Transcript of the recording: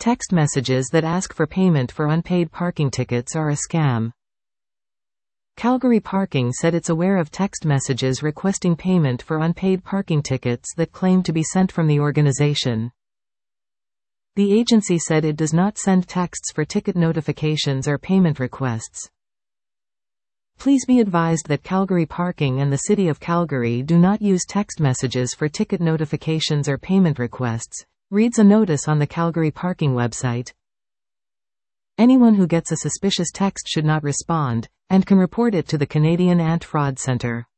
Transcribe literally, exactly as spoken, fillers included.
Text messages that ask for payment for unpaid parking tickets are a scam. Calgary Parking said it's aware of text messages requesting payment for unpaid parking tickets that claim to be sent from the organization. The agency said it does not send texts for ticket notifications or payment requests. Please be advised that Calgary Parking and the City of Calgary do not use text messages for ticket notifications or payment requests, reads a notice on the Calgary Parking website. Anyone who gets a suspicious text should not respond, and can report it to the Canadian Anti-Fraud Centre.